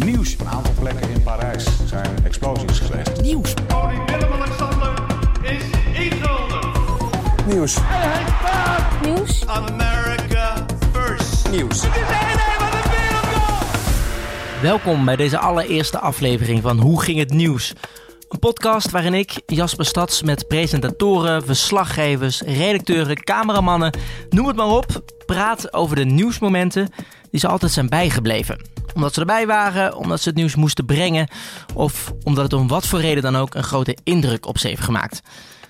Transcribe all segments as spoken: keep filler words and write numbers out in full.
Nieuws. Op een aantal plekken in Parijs zijn explosies geweest. Nieuws. Koning Willem-Alexander is ingehuldigd. Nieuws. Hij staat. Nieuws. America first. Nieuws. Het is de eenheid van de wereldgoal. Welkom bij deze allereerste aflevering van Hoe ging het nieuws? Een podcast waarin ik, Jasper Stads, met presentatoren, verslaggevers, redacteuren, cameramannen, noem het maar op, praat over de nieuwsmomenten die ze altijd zijn bijgebleven. Omdat ze erbij waren, omdat ze het nieuws moesten brengen of omdat het om wat voor reden dan ook een grote indruk op ze heeft gemaakt.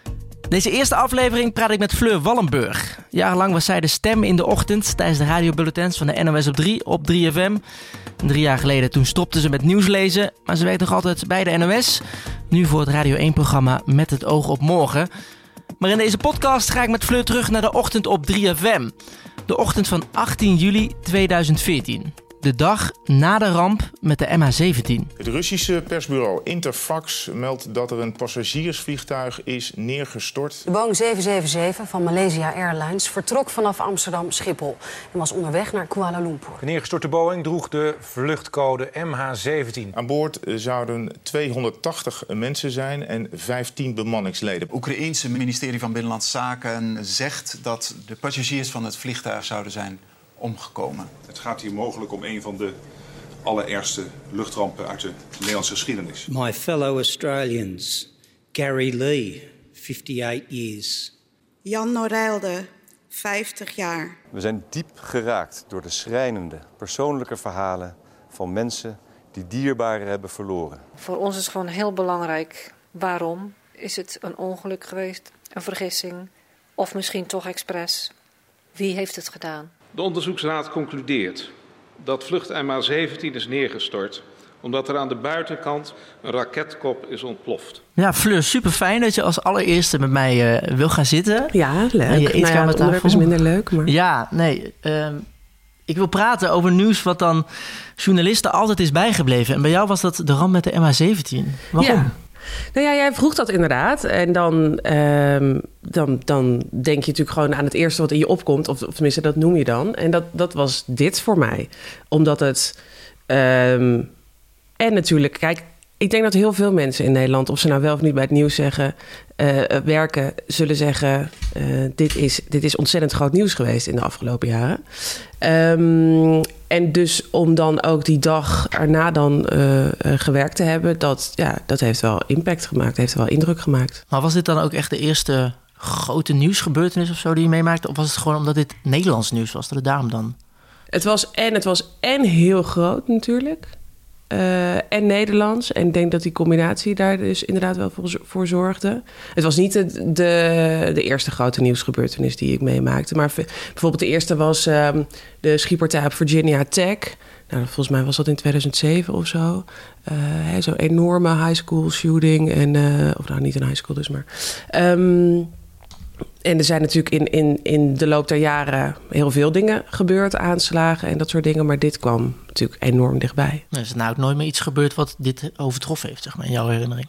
Deze eerste aflevering praat ik met Fleur Wallenburg. Jarenlang was zij de stem in de ochtend tijdens de radiobulletins van de N O S op drie op drie F M. En drie jaar geleden toen stopte ze met nieuws lezen, maar ze werkt nog altijd bij de N O S. Nu voor het Radio één-programma Met het oog op morgen. Maar in deze podcast ga ik met Fleur terug naar de ochtend op drie F M. De ochtend van achttien juli tweeduizend veertien. De dag na de ramp met de M H zeventien. Het Russische persbureau Interfax meldt dat er een passagiersvliegtuig is neergestort. De Boeing zeven zeven zeven van Malaysia Airlines vertrok vanaf Amsterdam Schiphol en was onderweg naar Kuala Lumpur. De neergestorte Boeing droeg de vluchtcode M H zeventien. Aan boord zouden tweehonderdtachtig mensen zijn en vijftien bemanningsleden. Het Oekraïense ministerie van Binnenlandse Zaken zegt dat de passagiers van het vliegtuig zouden zijn omgekomen. Het gaat hier mogelijk om een van de allerergste luchtrampen uit de Nederlandse geschiedenis. My fellow Australians, Gary Lee, fifty-eight years. Jan Noreilde, vijftig jaar. We zijn diep geraakt door de schrijnende, persoonlijke verhalen van mensen die dierbaren hebben verloren. Voor ons is het gewoon heel belangrijk. Waarom? Is het een ongeluk geweest, een vergissing of misschien toch expres? Wie heeft het gedaan? De onderzoeksraad concludeert dat vlucht M H zeventien is neergestort omdat er aan de buitenkant een raketkop is ontploft. Ja, Fleur, super fijn dat je als allereerste met mij uh, wil gaan zitten. Ja, leuk. En je Nou ja, het onderwerp is minder leuk. Maar... Ja, nee. Uh, ik wil praten over nieuws wat dan journalisten altijd is bijgebleven. En bij jou was dat de ramp met de M H zeventien. Waarom? Ja. Nou ja, jij vroeg dat inderdaad. En dan, um, dan, dan denk je natuurlijk gewoon aan het eerste wat in je opkomt. Of, of tenminste, dat noem je dan. En dat, dat was dit voor mij. Omdat het... Um, en natuurlijk, kijk, ik denk dat heel veel mensen in Nederland... of ze nou wel of niet bij het nieuws zeggen, uh, werken... zullen zeggen, uh, dit, is, dit is ontzettend groot nieuws geweest in de afgelopen jaren. Um, en dus om dan ook die dag erna dan uh, uh, gewerkt te hebben... Dat, ja, dat heeft wel impact gemaakt, heeft wel indruk gemaakt. Maar was dit dan ook echt de eerste grote nieuwsgebeurtenis of zo die je meemaakte? Of was het gewoon omdat dit Nederlands nieuws was, dat het daarom dan? Het was en, het was en heel groot natuurlijk... Uh, en Nederlands. En ik denk dat die combinatie daar dus inderdaad wel voor, voor zorgde. Het was niet de, de, de eerste grote nieuwsgebeurtenis die ik meemaakte. Maar bijvoorbeeld de eerste was um, de schietpartij op Virginia Tech. Nou, volgens mij was dat in tweeduizend zeven of zo. Uh, Zo'n enorme high school shooting. En, uh, of nou, niet een high school dus, maar... Um, En er zijn natuurlijk in, in, in de loop der jaren heel veel dingen gebeurd, aanslagen en dat soort dingen. Maar dit kwam natuurlijk enorm dichtbij. Er is nou ook nooit meer iets gebeurd wat dit overtroffen heeft, zeg maar, in jouw herinnering?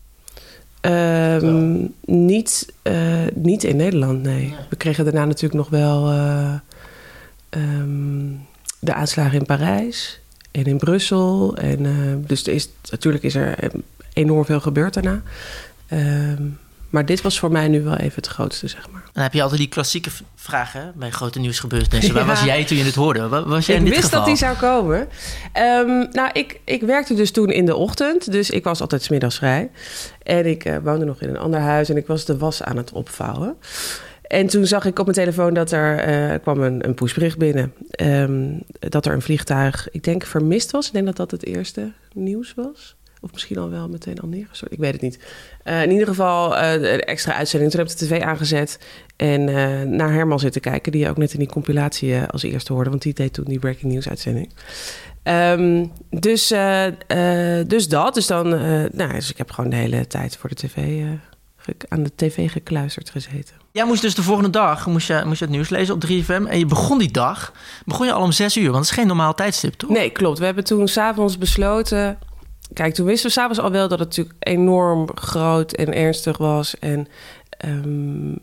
Um, niet, uh, niet in Nederland, nee. nee. We kregen daarna natuurlijk nog wel uh, um, de aanslagen in Parijs en in Brussel. En, uh, dus er is, natuurlijk is er enorm veel gebeurd daarna. Um, Maar dit was voor mij nu wel even het grootste, zeg maar. Dan heb je altijd die klassieke vragen bij grote nieuwsgebeurtenissen. Waar ja. was jij toen je het hoorde? Waar was jij ik in dit wist geval? dat die zou komen. Um, nou, ik, ik werkte dus toen in de ochtend. Dus ik was altijd 's middags vrij. En ik uh, woonde nog in een ander huis. En ik was de was aan het opvouwen. En toen zag ik op mijn telefoon dat er uh, kwam een, een pushbericht binnen. Um, dat er een vliegtuig, ik denk, vermist was. Ik denk dat dat het eerste nieuws was. Of misschien al wel meteen al neergestort. Ik weet het niet. Uh, in ieder geval uh, een extra uitzending. Toen heb ik de tv aangezet. En uh, naar Herman zitten kijken. Die je ook net in die compilatie uh, als eerste hoorde. Want die deed toen die breaking news uitzending. Um, dus, uh, uh, dus dat. Dus dan... Uh, nou, dus ik heb gewoon de hele tijd voor de tv... Uh, aan de tv gekluisterd gezeten. Jij moest dus de volgende dag moest je, moest je het nieuws lezen op drie F M. En je begon die dag... Begon je al om zes uur. Want het is geen normaal tijdstip, toch? Nee, klopt. We hebben toen 's avonds besloten... Kijk, toen wisten we s'avonds al wel dat het natuurlijk enorm groot en ernstig was. En um,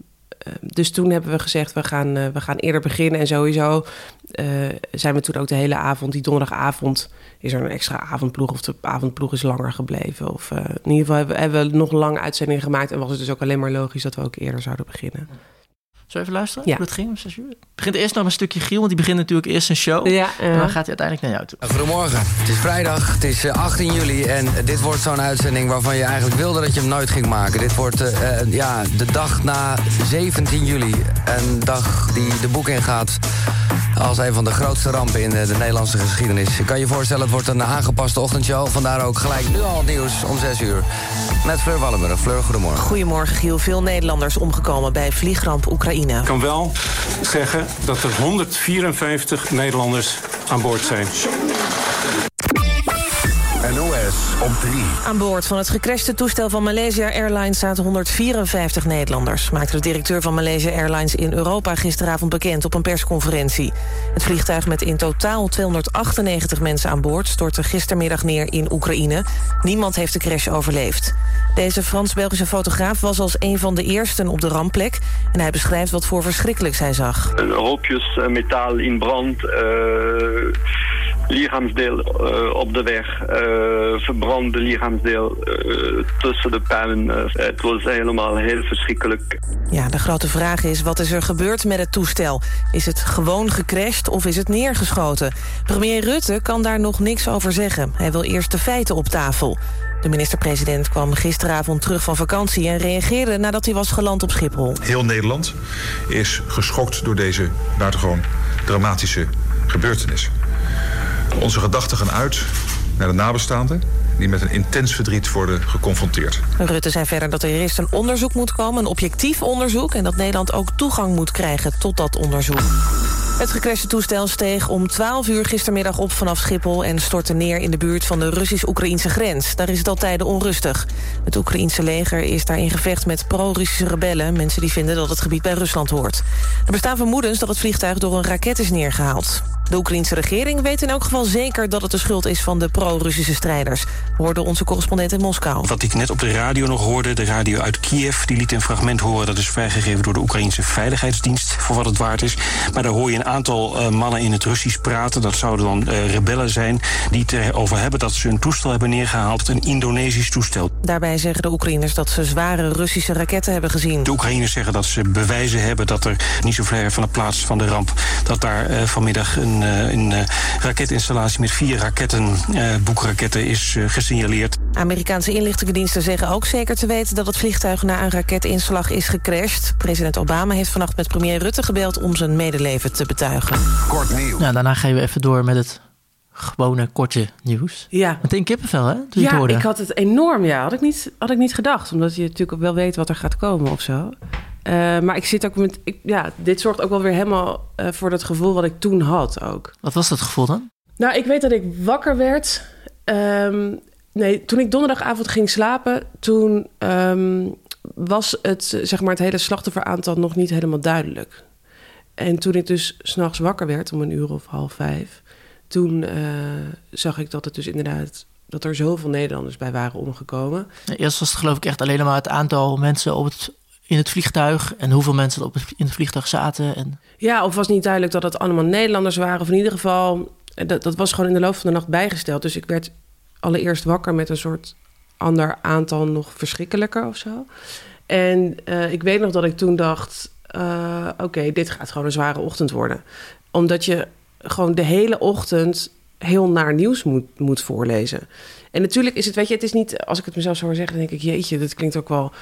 dus toen hebben we gezegd, we gaan, uh, we gaan eerder beginnen. En sowieso uh, zijn we toen ook de hele avond, die donderdagavond... is er een extra avondploeg of de avondploeg is langer gebleven. Of uh, in ieder geval hebben, hebben we nog lang uitzendingen gemaakt... en was het dus ook alleen maar logisch dat we ook eerder zouden beginnen. Zullen we even luisteren ja. hoe het ging om zes uur? Het begint eerst nog een stukje Giel, want die begint natuurlijk eerst een show. Ja, uh. En dan gaat hij uiteindelijk naar jou toe. Goedemorgen, het is vrijdag, het is achttien juli... en dit wordt zo'n uitzending waarvan je eigenlijk wilde dat je hem nooit ging maken. Dit wordt uh, uh, ja, de dag na zeventien juli. Een dag die de boek ingaat als een van de grootste rampen in de, de Nederlandse geschiedenis. Ik kan je voorstellen, het wordt een aangepaste ochtendshow. Vandaar ook gelijk nu al het nieuws om zes uur. Met Fleur Wallenburg. Fleur, goedemorgen. Goedemorgen, Giel. Veel Nederlanders omgekomen bij vliegramp Oekraïne. Ik kan wel zeggen dat er honderdvierenvijftig Nederlanders aan boord zijn. N O S op drie. Aan boord van het gecrashte toestel van Malaysia Airlines zaten honderdvierenvijftig Nederlanders, maakte de directeur van Malaysia Airlines in Europa gisteravond bekend op een persconferentie. Het vliegtuig met in totaal tweehonderdachtennegentig mensen aan boord stortte gistermiddag neer in Oekraïne. Niemand heeft de crash overleefd. Deze Frans-Belgische fotograaf was als een van de eersten op de rampplek en hij beschrijft wat voor verschrikkelijks hij zag. Hoopjes metaal in brand, uh, lichaamsdeel uh, op de weg, uh, verbrande lichaamsdeel uh, tussen de puin. Uh, het was helemaal heel verschrikkelijk. Ja, de grote vraag is, wat is er gebeurd met het toestel? Is het gewoon gecrashed of is het neergeschoten? Premier Rutte kan daar nog niks over zeggen. Hij wil eerst de feiten op tafel. De minister-president kwam gisteravond terug van vakantie en reageerde nadat hij was geland op Schiphol. Heel Nederland is geschokt door deze buitengewoon dramatische gebeurtenis. Onze gedachten gaan uit naar de nabestaanden die met een intens verdriet worden geconfronteerd. Rutte zei verder dat er eerst een onderzoek moet komen, een objectief onderzoek, en dat Nederland ook toegang moet krijgen tot dat onderzoek. Het gecrashte toestel steeg om twaalf uur gistermiddag op vanaf Schiphol en stortte neer in de buurt van de Russisch-Oekraïnse grens. Daar is het al tijden onrustig. Het Oekraïense leger is daar in gevecht met pro-Russische rebellen, mensen die vinden dat het gebied bij Rusland hoort. Er bestaan vermoedens dat het vliegtuig door een raket is neergehaald. De Oekraïense regering weet in elk geval zeker dat het de schuld is van de pro-Russische strijders, hoorde onze correspondent in Moskou. Wat ik net op de radio nog hoorde, de radio uit Kiev, die liet een fragment horen dat is vrijgegeven door de Oekraïense Veiligheidsdienst, voor wat het waard is. Maar daar hoor je een aantal uh, mannen in het Russisch praten. Dat zouden dan uh, rebellen zijn die het erover hebben dat ze een toestel hebben neergehaald, een Indonesisch toestel. Daarbij zeggen de Oekraïners dat ze zware Russische raketten hebben gezien. De Oekraïners zeggen dat ze bewijzen hebben dat er niet zo ver van de plaats van de ramp, dat daar uh, vanmiddag een, uh, een uh, raketinstallatie met vier raketten, uh, boekraketten is uh, gesignaleerd. Amerikaanse inlichtingendiensten zeggen ook zeker te weten dat het vliegtuig na een raketinslag is gecrashed. President Obama heeft vannacht met premier Rutte gebeld om zijn medeleven te betuigen. Kort nieuws. Nou, daarna gaan we even door met het gewone korte nieuws. Ja. Meteen kippenvel, hè? Toen je ja, het hoorde. ik had het enorm, ja. Had ik, niet, had ik niet gedacht. Omdat je natuurlijk wel weet wat er gaat komen of zo. Uh, maar ik zit ook met... Ik, ja, dit zorgt ook wel weer helemaal uh, voor dat gevoel wat ik toen had ook. Wat was dat gevoel dan? Nou, ik weet dat ik wakker werd. Um, nee, toen ik donderdagavond ging slapen, toen um, was het, zeg maar, het hele slachtofferaantal nog niet helemaal duidelijk. En toen ik dus 's nachts wakker werd om een uur of half vijf, toen uh, zag ik dat het dus inderdaad, dat er zoveel Nederlanders bij waren omgekomen. Eerst was het geloof ik echt alleen maar het aantal mensen op het, in het vliegtuig en hoeveel mensen op het, in het vliegtuig zaten. En... Ja, of was niet duidelijk dat het allemaal Nederlanders waren. Of in ieder geval, dat, dat was gewoon in de loop van de nacht bijgesteld. Dus ik werd allereerst wakker met een soort ander aantal nog verschrikkelijker of zo. En uh, ik weet nog dat ik toen dacht, uh, oké, okay, dit gaat gewoon een zware ochtend worden. Omdat je gewoon de hele ochtend heel naar nieuws moet, moet voorlezen. En natuurlijk is het, weet je, het is niet, als ik het mezelf zou zeggen, dan denk ik, jeetje, dat klinkt ook wel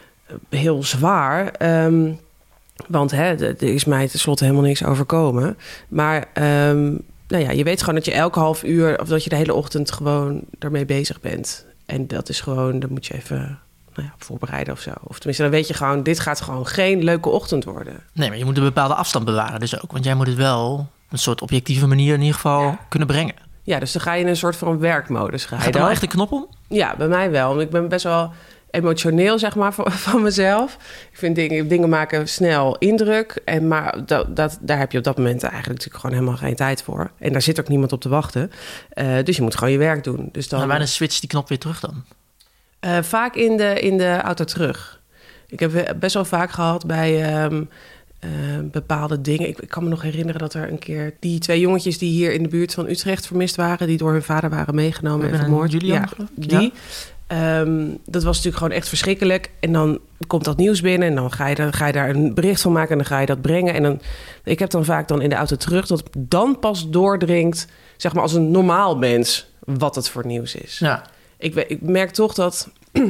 heel zwaar. Um, want hè, er is mij tenslotte helemaal niks overkomen. Maar um, nou ja, je weet gewoon dat je elke half uur, of dat je de hele ochtend gewoon daarmee bezig bent. En dat is gewoon, dan moet je even nou ja, voorbereiden of zo. Of tenminste, dan weet je gewoon, dit gaat gewoon geen leuke ochtend worden. Nee, maar je moet een bepaalde afstand bewaren dus ook. Want jij moet het wel op een soort objectieve manier in ieder geval ja. kunnen brengen. Ja, dus dan ga je in een soort van werkmodus. Ga je Gaat er wel echt een knop om? Ja, bij mij wel. Want ik ben best wel emotioneel, zeg maar, van, van mezelf. Ik vind dingen, dingen maken snel indruk. En, maar dat, dat, daar heb je op dat moment eigenlijk natuurlijk gewoon helemaal geen tijd voor. En daar zit ook niemand op te wachten. Uh, dus je moet gewoon je werk doen. Dus dan, en wanneer switcht die knop weer terug dan? Uh, vaak in de, in de auto terug. Ik heb best wel vaak gehad bij um, uh, bepaalde dingen. Ik, ik kan me nog herinneren dat er een keer die twee jongetjes die hier in de buurt van Utrecht vermist waren, die door hun vader waren meegenomen en vermoord. Julian, ja, die. Ja. Um, dat was natuurlijk gewoon echt verschrikkelijk. En dan komt dat nieuws binnen en dan ga je, dan ga je daar een bericht van maken en dan ga je dat brengen. En dan, ik heb dan vaak dan in de auto terug dat dan pas doordringt, zeg maar als een normaal mens, wat het voor nieuws is. Ja. Ik, ik merk toch dat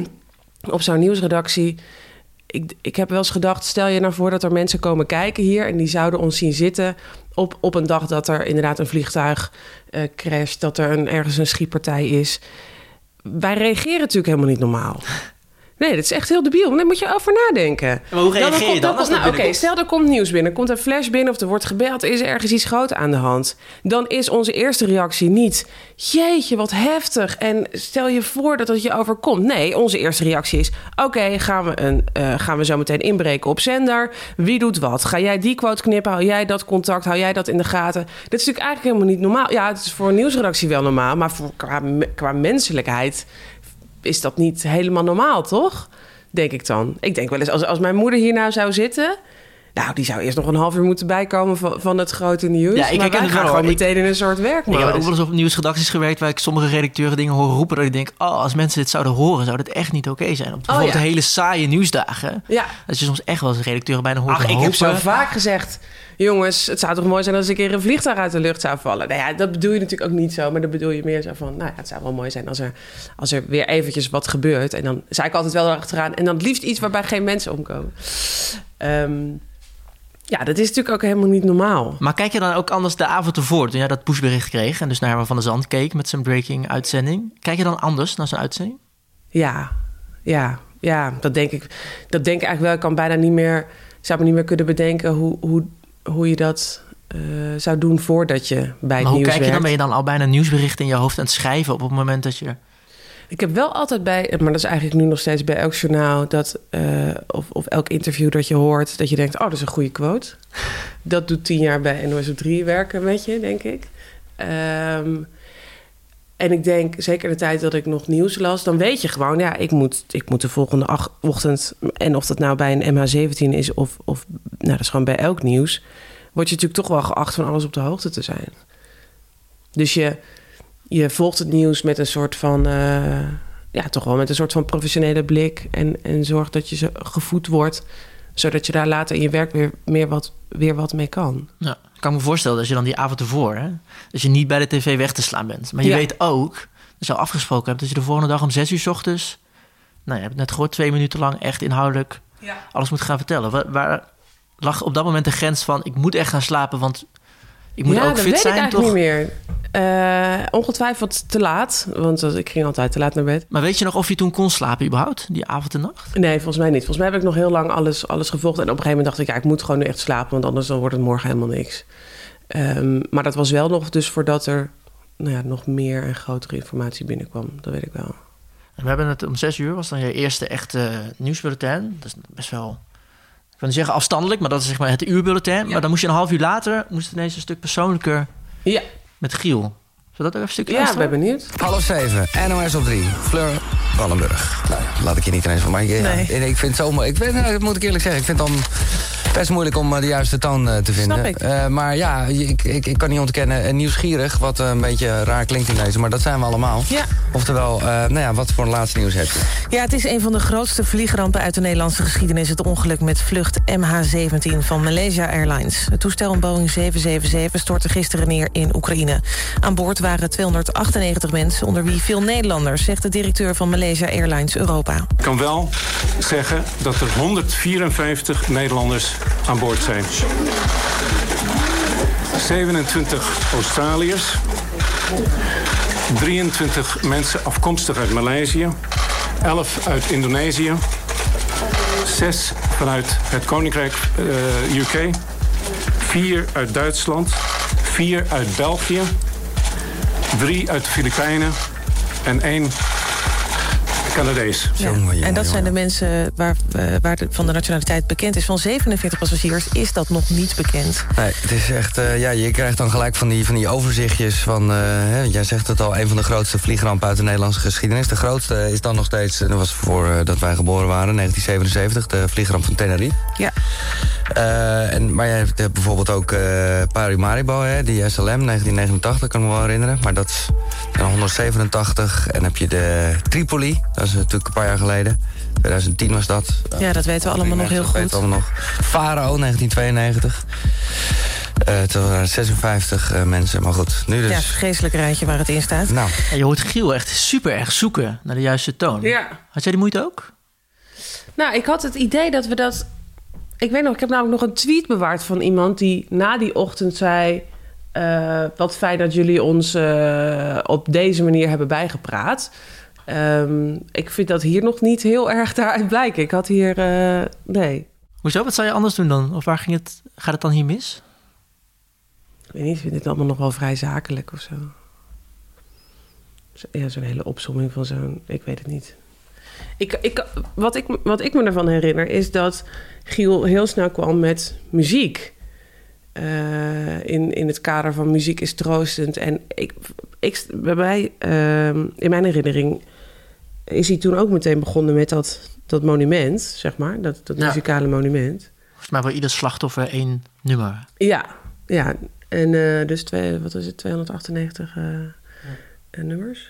op zo'n nieuwsredactie, ik, ik heb wel eens gedacht, stel je nou voor dat er mensen komen kijken hier en die zouden ons zien zitten op, op een dag dat er inderdaad een vliegtuig uh, crasht, dat er een, ergens een schietpartij is. Wij reageren natuurlijk helemaal niet normaal. Nee, dat is echt heel debiel. Daar moet je over nadenken. Maar hoe reageer dan je dan? dan, dan nou, Oké, okay, stel er komt nieuws binnen. Er komt een flash binnen of er wordt gebeld. Is er ergens iets groots aan de hand? Dan is onze eerste reactie niet, jeetje, wat heftig. En stel je voor dat het je overkomt. Nee, onze eerste reactie is, oké, okay, gaan, we een, uh, gaan we zo meteen inbreken op zender. Wie doet wat? Ga jij die quote knippen? Hou jij dat contact? Hou jij dat in de gaten? Dit is natuurlijk eigenlijk helemaal niet normaal. Ja, het is voor een nieuwsredactie wel normaal. Maar voor, qua, qua menselijkheid is dat niet helemaal normaal, toch? Denk ik dan. Ik denk wel eens, als, als mijn moeder hier nou zou zitten, nou, die zou eerst nog een half uur moeten bijkomen van, van het grote nieuws. Ja, ik maar wij het gaan wel, gewoon ik, meteen in een soort werkmodus. Ik heb ook wel eens op nieuwsredacties gewerkt waar ik sommige redacteuren dingen hoor roepen dat ik denk, oh, als mensen dit zouden horen, zou dit echt niet oké okay zijn. Op bijvoorbeeld oh, ja. de hele saaie nieuwsdagen. Ja. Dat je soms echt wel als redacteuren bijna hoort. Ach, ik heb zo vaak gezegd, jongens, het zou toch mooi zijn als ik een keer een vliegtuig uit de lucht zou vallen. Nou ja, dat bedoel je natuurlijk ook niet zo, maar dat bedoel je meer zo van, nou ja, het zou wel mooi zijn als er, als er weer eventjes wat gebeurt. En dan zei ik altijd wel erachteraan. En dan het liefst iets waarbij geen mensen omkomen. Um, ja, dat is natuurlijk ook helemaal niet normaal. Maar kijk je dan ook anders de avond ervoor, toen jij dat pushbericht kreeg en dus naar Herman van der Zand keek met zijn breaking uitzending? Kijk je dan anders naar zijn uitzending? Ja, ja, ja, dat denk ik. Dat denk ik eigenlijk wel. Ik kan bijna niet meer, zou me niet meer kunnen bedenken hoe, hoe, hoe je dat uh, zou doen voordat je bij het maar nieuws hoe kijk je werkt. dan? Ben je dan al bijna nieuwsberichten in je hoofd aan het schrijven op het moment dat je... Ik heb wel altijd bij, maar dat is eigenlijk nu nog steeds bij elk journaal, dat, uh, of, of elk interview dat je hoort, dat je denkt, oh, dat is een goede quote. Dat doet tien jaar bij N O S op drie werken met je, denk ik. Um, en ik denk, zeker de tijd dat ik nog nieuws las, dan weet je gewoon, ja, ik moet, ik moet de volgende ach- ochtend, en of dat nou bij een M H zeventien is of, of, nou, dat is gewoon bij elk nieuws, word je natuurlijk toch wel geacht van alles op de hoogte te zijn. Dus je... Je volgt het nieuws met een soort van, uh, ja, toch wel met een soort van professionele blik. En, en zorgt dat je gevoed wordt, zodat je daar later in je werk weer, meer wat, weer wat mee kan. Ja, ik kan me voorstellen dat je dan die avond ervoor, hè, dat je niet bij de tv weg te slaan bent. Maar je ja. weet ook, dat je al afgesproken hebt, dat je de volgende dag om zes uur 's ochtends, nou, je hebt het net gehoord, twee minuten lang echt inhoudelijk ja. alles moet gaan vertellen. Waar, waar lag op dat moment de grens van, ik moet echt gaan slapen, want ik moet ja, ook fit zijn, toch? Ja, dat weet ik eigenlijk niet meer. Uh, ongetwijfeld te laat, want ik ging altijd te laat naar bed. Maar weet je nog of je toen kon slapen überhaupt, die avond en nacht? Nee, volgens mij niet. Volgens mij heb ik nog heel lang alles, alles gevolgd. En op een gegeven moment dacht ik, ja, ik moet gewoon nu echt slapen, want anders dan wordt het morgen helemaal niks. Um, maar dat was wel nog dus voordat er nou ja, nog meer en grotere informatie binnenkwam. Dat weet ik wel. En we hebben het om zes uur, was dan je eerste echte nieuwsbulletin. Dat is best wel, ik wil niet zeggen afstandelijk, maar dat is zeg maar het uurbulletin. Ja. Maar dan moest je een half uur later, moest het ineens een stuk persoonlijker... Ja. Met Giel. Zullen we dat ook even een stukje Ja, luisteren? ik ben benieuwd. Half zeven, N O S op drie. Fleur Wallenburg. Nou ja, laat ik je niet ineens van. Maar ja, nee. ik vind het zo mooi. Ik vind, nou, dat moet ik eerlijk zeggen. Ik vind het dan best moeilijk om uh, de juiste toon uh, te vinden. Snap ik. Uh, maar ja, ik, ik, ik kan niet ontkennen. Uh, nieuwsgierig, wat uh, een beetje raar klinkt in deze. Maar dat zijn we allemaal. Ja. Oftewel, uh, nou ja, wat voor een laatste nieuws heb je? Ja, het is een van de grootste vliegrampen uit de Nederlandse geschiedenis. Het ongeluk met vlucht M H zeventien van Malaysia Airlines. Het toestel een Boeing zeven zeven zeven stortte gisteren neer in Oekraïne. Aan boord waren tweehonderdachtennegentig mensen, onder wie veel Nederlanders, zegt de directeur van Malaysia Airlines Europa. Ik kan wel zeggen dat er honderdvierenvijftig Nederlanders aan boord zijn. zevenentwintig Australiërs, drieëntwintig mensen afkomstig uit Maleisië, elf uit Indonesië, zes vanuit het Koninkrijk uh, U K, vier uit Duitsland, vier uit België, drie uit de Filipijnen en één Canadees. Ja. En dat zijn de mensen waar, uh, waar de, van de nationaliteit bekend is. Van zevenenveertig passagiers is dat nog niet bekend. Nee, het is echt... Uh, ja, je krijgt dan gelijk van die, van die overzichtjes van... Uh, hè, jij zegt het al, een van de grootste vliegrampen uit de Nederlandse geschiedenis. De grootste is dan nog steeds... Dat was voor uh, dat wij geboren waren, negentien zevenenzeventig. De vliegramp van Tenerife. Ja. Uh, en, maar je hebt bijvoorbeeld ook uh, Paramaribo, hè, die S L M, negentien negenentachtig, kan ik me wel herinneren. Maar dat is dan honderdzevenentachtig. En dan heb je de Tripoli, dat is natuurlijk een paar jaar geleden. twintig tien was dat. Ja, dat weten we allemaal nog heel goed. Weten we allemaal nog. Faro, negentien tweeënnegentig. Uh, toen waren zesenvijftig uh, mensen, maar goed. Nu dus... Ja, het vreselijke rijtje waar het in staat. Nou. Ja, je hoort Giel echt super erg zoeken naar de juiste toon. Ja. Had jij die moeite ook? Nou, ik had het idee dat we dat... Ik weet nog, ik heb namelijk nog een tweet bewaard van iemand... die na die ochtend zei... Uh, wat fijn dat jullie ons uh, op deze manier hebben bijgepraat. Um, ik vind dat hier nog niet heel erg daaruit blijken. Ik had hier... Uh, nee. Hoezo? Wat zou je anders doen dan? Of waar ging het, gaat het dan hier mis? Ik weet niet, ik vind dit allemaal nog wel vrij zakelijk of zo. Ja, zo'n hele opsomming van zo'n... Ik weet het niet. Ik, ik, wat, ik, wat ik me ervan herinner is dat Giel heel snel kwam met muziek. Uh, in, in het kader van muziek is troostend. En ik, ik, bij mij, uh, in mijn herinnering is hij toen ook meteen begonnen met dat, dat monument, zeg maar. Dat, dat ja. muzikale monument. Volgens mij wel ieder slachtoffer één nummer. Ja, ja. En uh, dus twee, wat is het, tweehonderdachtennegentig uh, ja. nummers.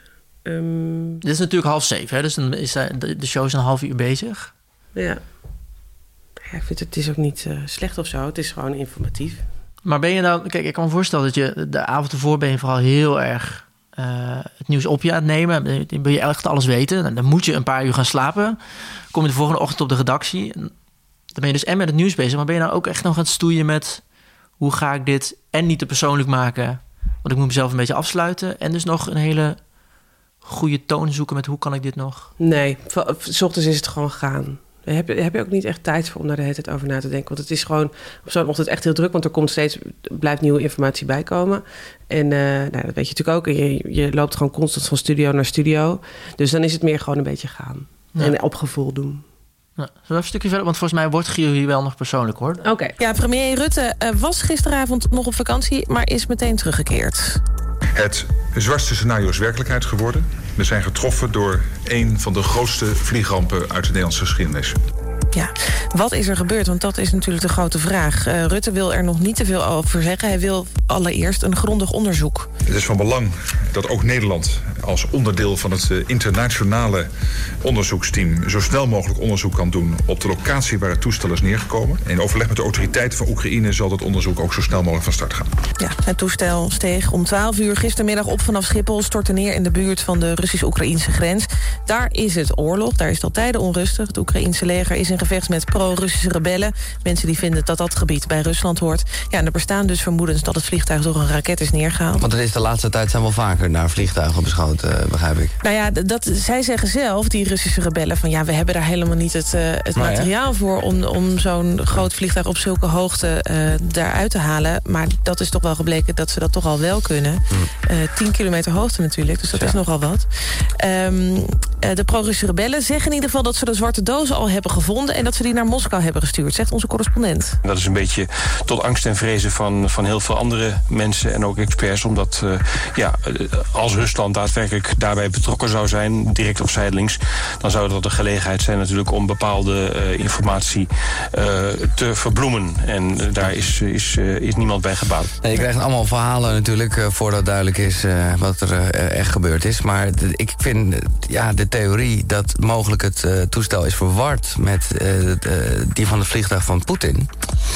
Um, Dit is natuurlijk half zeven, hè? Dus dan is uh, de, de show is een half uur bezig. Ja. Ja, ik vind het, het is ook niet uh, slecht of zo. Het is gewoon informatief. Maar ben je nou... Kijk, ik kan me voorstellen dat je de avond ervoor ben je vooral heel erg uh, het nieuws op je aan het nemen. Dan wil je echt alles weten. Dan moet je een paar uur gaan slapen. Kom je de volgende ochtend op de redactie. Dan ben je dus en met het nieuws bezig. Maar ben je nou ook echt nog aan het stoeien met... hoe ga ik dit en niet te persoonlijk maken? Want ik moet mezelf een beetje afsluiten. En dus nog een hele goede toon zoeken met hoe kan ik dit nog? Nee, s ochtends is het gewoon gaan. Daar heb, heb je ook niet echt tijd voor om daar de hele tijd over na te denken. Want het is gewoon op zo'n ochtend echt heel druk. Want er komt steeds, blijft nieuwe informatie bij komen. En uh, nou, dat weet je natuurlijk ook. En je, je loopt gewoon constant van studio naar studio. Dus dan is het meer gewoon een beetje gaan. Ja. En op gevoel doen. Nou, zullen we even een stukje verder? Want volgens mij wordt Giel hier wel nog persoonlijk, hoor. Oké. Okay. Ja, premier Rutte uh, was gisteravond nog op vakantie, maar is meteen teruggekeerd. Het zwartste scenario is werkelijkheid geworden. We zijn getroffen door een van de grootste vliegrampen uit de Nederlandse geschiedenis. Ja, wat is er gebeurd? Want dat is natuurlijk de grote vraag. Uh, Rutte wil er nog niet te veel over zeggen. Hij wil allereerst een grondig onderzoek. Het is van belang dat ook Nederland als onderdeel van het internationale onderzoeksteam zo snel mogelijk onderzoek kan doen op de locatie waar het toestel is neergekomen. In overleg met de autoriteiten van Oekraïne zal dat onderzoek ook zo snel mogelijk van start gaan. Ja, het toestel steeg om twaalf uur gistermiddag op vanaf Schiphol, stortte neer in de buurt van de Russisch-Oekraïnse grens. Daar is het oorlog, daar is het al tijden onrustig. Het Oekraïense leger is in gevecht met pro-Russische rebellen. Mensen die vinden dat dat gebied bij Rusland hoort. Ja, en er bestaan dus vermoedens dat het vliegtuig door een raket is neergehaald. Want er is de laatste tijd zijn wel vaker naar vliegtuigen beschoten, begrijp ik. Nou ja, dat, zij zeggen zelf, die Russische rebellen, van ja, we hebben daar helemaal niet het, uh, het nou, materiaal ja. voor om, om zo'n groot vliegtuig op zulke hoogte uh, daaruit te halen. Maar dat is toch wel gebleken dat ze dat toch al wel kunnen. Hm. Uh, tien kilometer hoogte natuurlijk, dus dat ja. is nogal wat. Um, uh, de pro-Russische rebellen zeggen in ieder geval dat ze de zwarte dozen al hebben gevonden en dat ze die naar Moskou hebben gestuurd, zegt onze correspondent. Dat is een beetje tot angst en vrezen van, van heel veel andere mensen en ook experts, omdat uh, ja, als Rusland daadwerkelijk daarbij betrokken zou zijn, direct of zijdelings, dan zou dat een gelegenheid zijn natuurlijk om bepaalde uh, informatie uh, te verbloemen. En uh, daar is, is, uh, is niemand bij gebaat. Nee, je krijgt allemaal verhalen natuurlijk uh, voordat duidelijk is uh, wat er uh, echt gebeurd is. Maar de, ik vind uh, ja, de theorie dat mogelijk het uh, toestel is verward met uh, de, die van het vliegtuig van Poetin.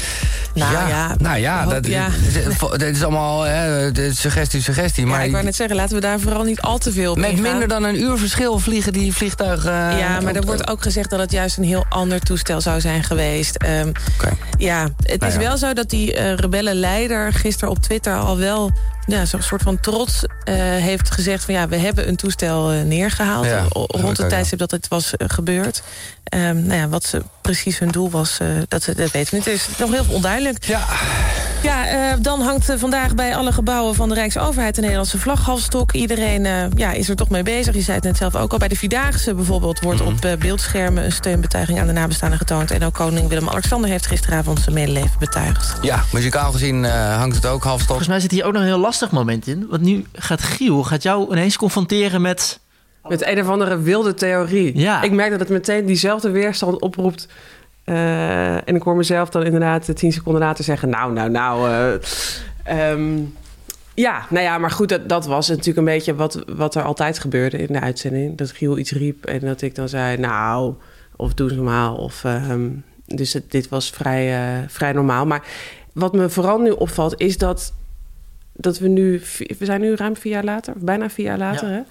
Nou ja, ja, nou ja, dat, ja. dat is allemaal hè, suggestie, suggestie. Ja, maar ik wou net zeggen, laten we daar vooral niet al te veel op met ingaan. minder dan een uur verschil vliegen die vliegtuigen... Uh, ja, maar er wordt ook gezegd dat het juist een heel ander toestel zou zijn geweest. Um, okay. Ja, het nou is ja. wel zo dat die uh, rebellenleider gisteren op Twitter al wel... Ja, zo'n soort van trots uh, heeft gezegd van ja, we hebben een toestel uh, neergehaald. Ja, rond het tijdstip dat het was uh, gebeurd. Um, nou ja, wat ze, precies hun doel was, uh, dat, dat weten we niet. Het is nog heel veel onduidelijk. Ja. Ja, uh, dan hangt uh, vandaag bij alle gebouwen van de Rijksoverheid de Nederlandse vlag halfstok. Iedereen uh, ja, is er toch mee bezig. Je zei het net zelf ook al. Bij de Vierdaagse bijvoorbeeld wordt op uh, beeldschermen een steunbetuiging aan de nabestaanden getoond. En ook koning Willem-Alexander heeft gisteravond zijn medeleven betuigd. Ja, muzikaal gezien uh, hangt het ook halfstok. Volgens mij zit hier ook nog een heel lastig moment in. Want nu gaat Giel gaat jou ineens confronteren met... Met een of andere wilde theorie. Ja. Ik merk dat het meteen diezelfde weerstand oproept. Uh, en ik hoor mezelf dan inderdaad tien seconden later zeggen... nou, nou, nou... Uh, um, ja, nou ja, maar goed, dat, dat was natuurlijk een beetje wat, wat er altijd gebeurde in de uitzending. Dat Giel iets riep en dat ik dan zei... nou, of doe eens normaal. Of, um, dus het, dit was vrij, uh, vrij normaal. Maar wat me vooral nu opvalt is dat, dat we nu... We zijn nu ruim vier jaar later, bijna vier jaar later... Ja. Hè?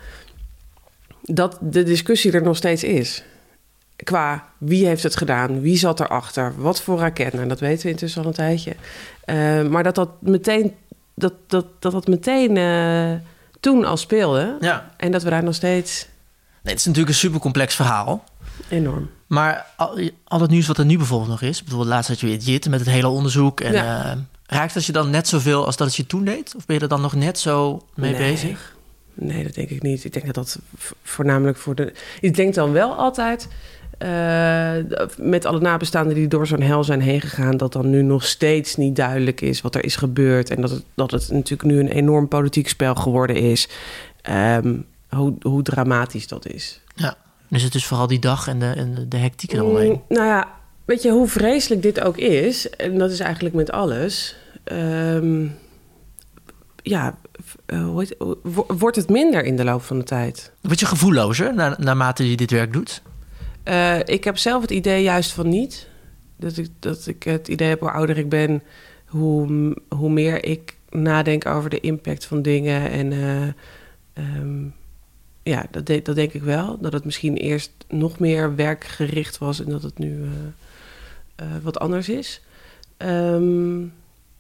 Dat de discussie er nog steeds is. Qua wie heeft het gedaan, wie zat erachter, wat voor raket. Nou, dat weten we intussen al een tijdje. Uh, maar dat dat meteen, dat, dat, dat, dat meteen uh, toen al speelde. Ja. En dat we daar nog steeds... Nee, het is natuurlijk een supercomplex verhaal. Enorm. Maar al, al het nieuws wat er nu bijvoorbeeld nog is... bijvoorbeeld laatst had je weer het J I T met het hele onderzoek... en ja. uh, raakt dat je dan net zoveel als dat het je toen deed? Of ben je er dan nog net zo mee nee. bezig? Nee, dat denk ik niet. Ik denk dat dat voornamelijk voor de... Ik denk dan wel altijd... Uh, met alle nabestaanden die door zo'n hel zijn heen gegaan... dat dan nu nog steeds niet duidelijk is wat er is gebeurd... en dat het, dat het natuurlijk nu een enorm politiek spel geworden is. Um, hoe, hoe dramatisch dat is. Ja, dus het is vooral die dag en de, en de hectiek eromheen. Mm, nou ja, weet je hoe vreselijk dit ook is... en dat is eigenlijk met alles... Um, ja, uh, hoe heet, wordt het minder in de loop van de tijd. Word je gevoellozer na, naarmate je dit werk doet? Uh, ik heb zelf het idee juist van niet. Dat ik, dat ik het idee heb hoe ouder ik ben... hoe, hoe meer ik nadenk over de impact van dingen. En uh, um, ja, dat, de, dat denk ik wel. Dat het misschien eerst nog meer werkgericht was... en dat het nu uh, uh, wat anders is. Um,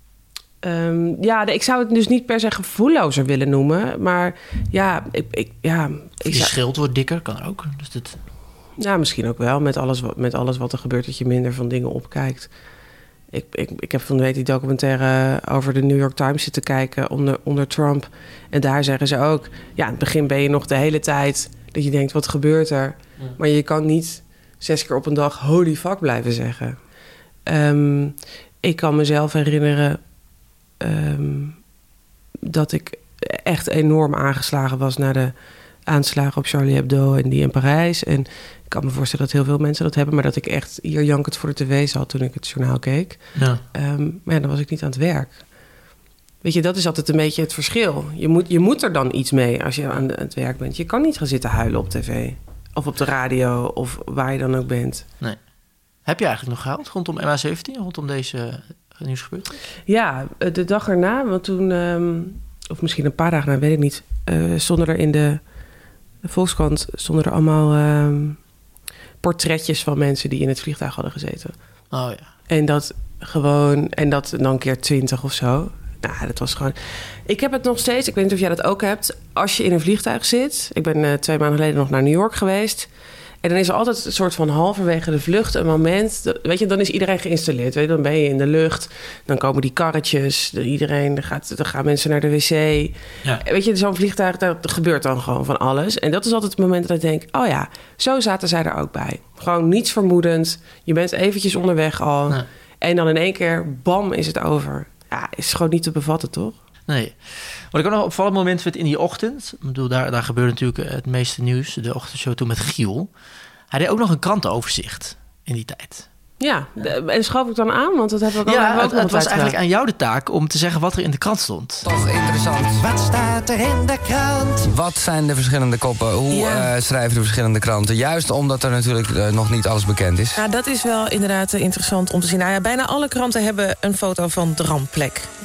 Um, ja, ik zou het dus niet per se gevoellozer willen noemen. Maar ja, ik... ik ja, ik je zou... schild wordt dikker, kan ook. Dus dit... Ja, misschien ook wel. Met alles, wat, met alles wat er gebeurt, dat je minder van dingen opkijkt. Ik, ik, ik heb van de week die documentaire over de New York Times zitten kijken onder, onder Trump. En daar zeggen ze ook... Ja, in het begin ben je nog de hele tijd dat je denkt, wat gebeurt er? Ja. Maar je kan niet zes keer op een dag holy fuck blijven zeggen. Um, ik kan mezelf herinneren... Um, dat ik echt enorm aangeslagen was... na de aanslagen op Charlie Hebdo en die in Parijs. En ik kan me voorstellen dat heel veel mensen dat hebben... maar dat ik echt hier jankend voor de tv zat toen ik het journaal keek. Ja. Um, maar ja, dan was ik niet aan het werk. Weet je, dat is altijd een beetje het verschil. Je moet, je moet er dan iets mee als je aan, de, aan het werk bent. Je kan niet gaan zitten huilen op tv. Of op de radio, of waar je dan ook bent. Nee. Heb je eigenlijk nog gehaald rondom M H zeventien? Rondom deze nieuwsgebeurtenis? Ja, de dag erna, want toen... Um, of misschien een paar dagen na, weet ik niet... Uh, stonden er in de... De Volkskrant stonden er allemaal um, portretjes van mensen die in het vliegtuig hadden gezeten. Oh ja. En dat gewoon, en dat dan keer twintig of zo. Nou, dat was gewoon... Ik heb het nog steeds, ik weet niet of jij dat ook hebt. Als je in een vliegtuig zit... Ik ben uh, twee maanden geleden nog naar New York geweest... En dan is er altijd een soort van halverwege de vlucht een moment... Dat, weet je, dan is iedereen geïnstalleerd. Weet je, dan ben je in de lucht, dan komen die karretjes... Iedereen, dan, gaat, dan gaan mensen naar de wc. Ja. Weet je, zo'n vliegtuig, daar gebeurt dan gewoon van alles. En dat is altijd het moment dat ik denk... oh ja, zo zaten zij er ook bij. Gewoon niets vermoedend. Je bent eventjes onderweg al. Ja. En dan in één keer, bam, is het over. Ja, is gewoon niet te bevatten, toch? Nee. Wat ik ook nog een opvallend moment vind in die ochtend... Ik bedoel, daar, daar gebeurde natuurlijk het meeste nieuws... de ochtendshow toen met Giel. Hij deed ook nog een krantenoverzicht in die tijd. Ja, de, en schoof ik dan aan? Want dat hebben we ook, ja, ook het, het was eigenlijk aan jou de taak om te zeggen wat er in de krant stond. Toch interessant. Wat staat er in de krant? Wat zijn de verschillende koppen? Hoe ja. uh, schrijven de verschillende kranten? Juist omdat er natuurlijk uh, nog niet alles bekend is. Ja, dat is wel inderdaad interessant om te zien. Nou ja, bijna alle kranten hebben een foto van de rampplek.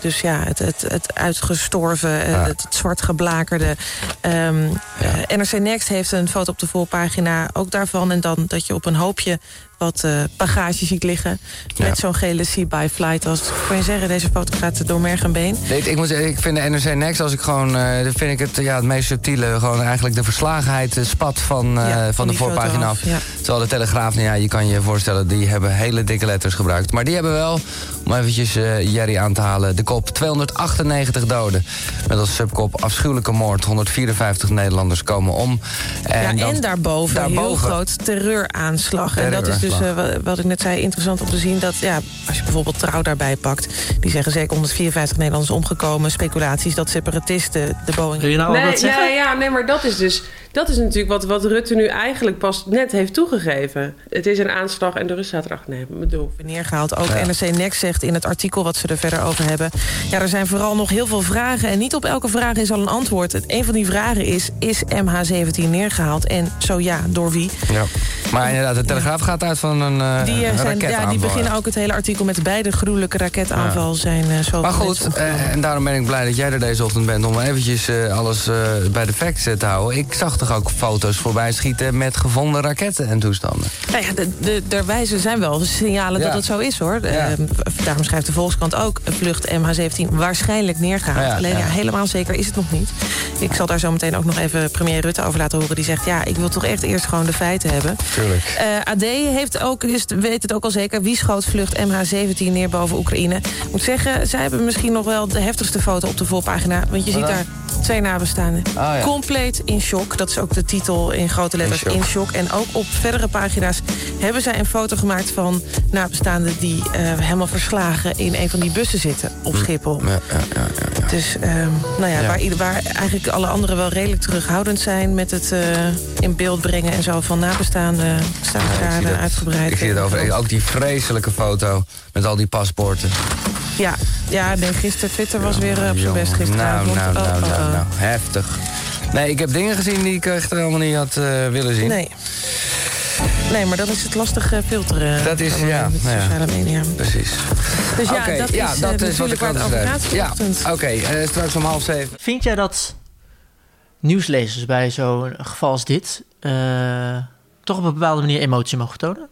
Dus ja, het, het, het uitgestorven, ja. het, het zwart geblakerde. Um, ja. uh, N R C Next heeft een foto op de voorpagina ook daarvan. En dan dat je op een hoopje wat uh, bagage ziet liggen. Met ja. zo'n gele Sea-by Flight. Als kan je zeggen, deze foto gaat door merg en been. Nee, ik, moet zeggen, ik vind de N R C Next, als ik gewoon, uh, vind ik het, ja, het meest subtiele. Gewoon eigenlijk de verslagenheid, de spat van, uh, ja, van, van de voorpagina af. Ja. Terwijl de Telegraaf, nou ja, je kan je voorstellen, die hebben hele dikke letters gebruikt. Maar die hebben wel, om eventjes uh, Jerry aan te halen, de kop tweehonderdachtennegentig doden. Met als subkop afschuwelijke moord. honderdvierenvijftig Nederlanders komen om. En, ja, dan, en daarboven, daarboven heel groot terreuraanslag. Terreur. En dat is dus, uh, wat ik net zei, interessant om te zien dat, ja, als je bijvoorbeeld Trouw daarbij pakt, die zeggen zeker honderdvierenvijftig Nederlanders omgekomen. Speculaties dat separatisten de Boeing... Wil je nou nee, wat zeggen? Ja, ja, nee, maar dat is dus... Dat is natuurlijk wat, wat Rutte nu eigenlijk pas net heeft toegegeven. Het is een aanslag en de Rust staat erachter. Nee, ik bedoel... Neergehaald. Ook ja. N R C Next zegt in het artikel wat ze er verder over hebben. Ja, er zijn vooral nog heel veel vragen. En niet op elke vraag is al een antwoord. Het, een van die vragen is, is M H zeventien neergehaald? En zo ja, door wie? Ja. Maar inderdaad, de Telegraaf gaat uit van een, uh, die, uh, een zijn, raketaanval. Ja, die beginnen ook het hele artikel met beide gruwelijke raketaanval ja. zijn uh, zo. Maar goed, uh, en daarom ben ik blij dat jij er deze ochtend bent om eventjes uh, alles uh, bij de facts uh, te houden. Ik zag toch ook foto's voorbij schieten met gevonden raketten en toestanden. Nou ja, de, de, der wijze zijn wel signalen ja. dat het zo is, hoor. Ja. Uh, daarom schrijft de Volkskrant ook vlucht M H zeventien waarschijnlijk neergehaald. Ja, Alleen ja. ja, helemaal zeker is het nog niet. Ik zal daar zo meteen ook nog even premier Rutte over laten horen. Die zegt, ja, ik wil toch echt eerst gewoon de feiten hebben. Tuurlijk. Uh, A D heeft ook, is, weet het ook al zeker, wie schoot vlucht M H zeventien neer boven Oekraïne. Ik moet zeggen, zij hebben misschien nog wel de heftigste foto op de voorpagina. Want je ziet daar twee nabestaanden. Oh, ja. Compleet in shock. Dat is ook de titel in grote letters, in shock. in shock. En ook op verdere pagina's hebben zij een foto gemaakt van nabestaanden die uh, helemaal verslagen in een van die bussen zitten op Schiphol. Ja, ja, ja, ja, ja. Dus um, nou ja, ja. Waar, waar eigenlijk alle anderen wel redelijk terughoudend zijn met het uh, in beeld brengen en zo van nabestaanden, staan ja, daar uitgebreid. Ik zie het over. Ook die vreselijke foto met al die paspoorten. Ja, ja, nee, gisteren Twitter was weer uh, op zijn best gisteravond. Nou, nou, oh, nou, oh, oh. nou, nou, heftig. Nee, ik heb dingen gezien die ik echt helemaal niet had uh, willen zien. Nee. Nee, maar dat is het lastige filteren. Dat is, ja. Met ja. sociale media. Precies. Dus ja, okay, dat ja, is, dat uh, is wat ik waar het over gaat vanochtend. Ja, oké. Okay, uh, straks om half zeven. Vind jij dat nieuwslezers bij zo'n geval als dit uh, toch op een bepaalde manier emotie mogen tonen?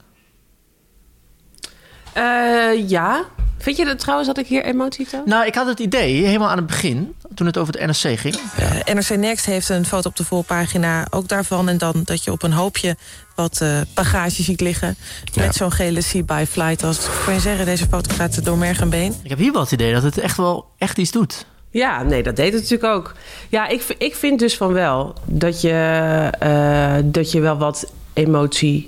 Uh, ja. Vind je dat trouwens dat ik hier emotie toon? Nou, ik had het idee, helemaal aan het begin, toen het over het N R C ging. Ja. N R C Next heeft een foto op de voorpagina ook daarvan. En dan dat je op een hoopje wat uh, bagage ziet liggen. Met ja. zo'n gele Sea-by Flight. Als kan je zeggen, deze foto gaat door merg en been. Ik heb hier wel het idee dat het echt wel echt iets doet. Ja, nee, dat deed het natuurlijk ook. Ja, ik, ik vind dus van wel dat je, uh, dat je wel wat emotie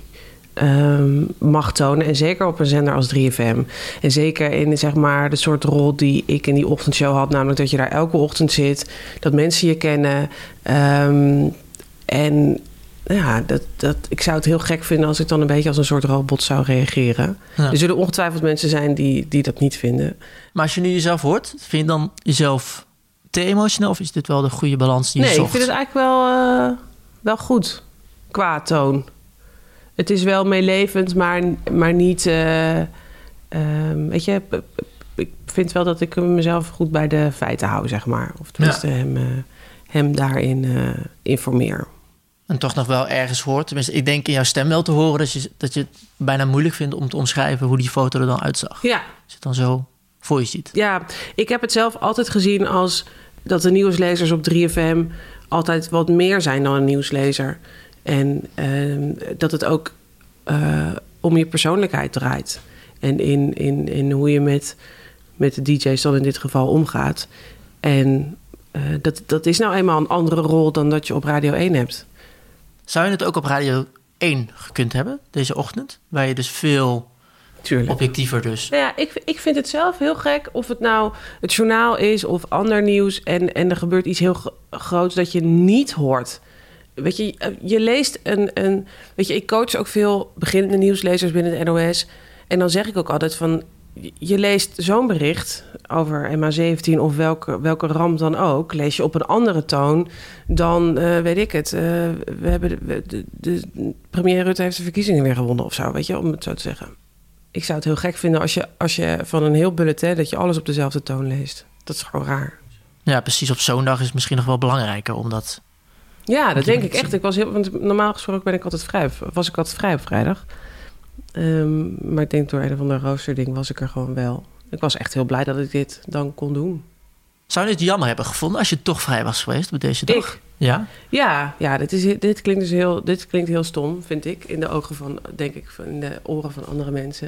Um, mag tonen. En zeker op een zender als drie F M. En zeker in, zeg maar, de soort rol die ik in die ochtendshow had. Namelijk dat je daar elke ochtend zit. Dat mensen je kennen. Um, en ja, dat, dat, ik zou het heel gek vinden als ik dan een beetje als een soort robot zou reageren. Ja. Er zullen ongetwijfeld mensen zijn die, die dat niet vinden. Maar als je nu jezelf hoort, vind je dan jezelf te emotioneel? Of is dit wel de goede balans die je nee, zocht? Nee, ik vind het eigenlijk wel, uh, wel goed. Qua toon. Het is wel meelevend, maar, maar niet... Uh, uh, weet je, ik vind wel dat ik mezelf goed bij de feiten hou, zeg maar. Of tenminste ja. hem, uh, hem daarin uh, informeer. En toch nog wel ergens hoort. Tenminste, ik denk in jouw stem wel te horen dat je, dat je het bijna moeilijk vindt om te omschrijven hoe die foto er dan uitzag. Ja. Als je het dan zo voor je ziet. Ja, ik heb het zelf altijd gezien als dat de nieuwslezers op drie F M altijd wat meer zijn dan een nieuwslezer. En uh, dat het ook uh, om je persoonlijkheid draait. En in, in, in hoe je met, met de D J's dan in dit geval omgaat. En uh, dat, dat is nou eenmaal een andere rol dan dat je op Radio één hebt. Zou je het ook op Radio één gekund hebben, deze ochtend? Waar je dus veel Tuurlijk. objectiever dus... Nou ja, ik, ik vind het zelf heel gek of het nou het journaal is of ander nieuws. En, en er gebeurt iets heel gro- groots dat je niet hoort. Weet je, je leest een, een... Weet je, ik coach ook veel beginnende nieuwslezers binnen de N O S. En dan zeg ik ook altijd van... Je leest zo'n bericht over M H zeventien of welke, welke ramp dan ook... lees je op een andere toon dan, uh, weet ik het... Uh, we hebben de, de, de premier Rutte heeft de verkiezingen weer gewonnen of zo, weet je, om het zo te zeggen. Ik zou het heel gek vinden als je, als je van een heel bulletin... dat je alles op dezelfde toon leest. Dat is gewoon raar. Ja, precies. Op zo'n dag is het misschien nog wel belangrijker, omdat... Ja, dat denk ik echt. Ik was heel, want normaal gesproken ben ik altijd vrij. Was ik altijd vrij op vrijdag. Um, maar ik denk door een of ander roosterding was ik er gewoon wel. Ik was echt heel blij dat ik dit dan kon doen. Zou je het jammer hebben gevonden als je toch vrij was geweest op deze dag? Ik? Ja? Ja, ja dit, is, dit klinkt dus heel, dit klinkt heel stom, vind ik. In de ogen van, denk ik, in de oren van andere mensen.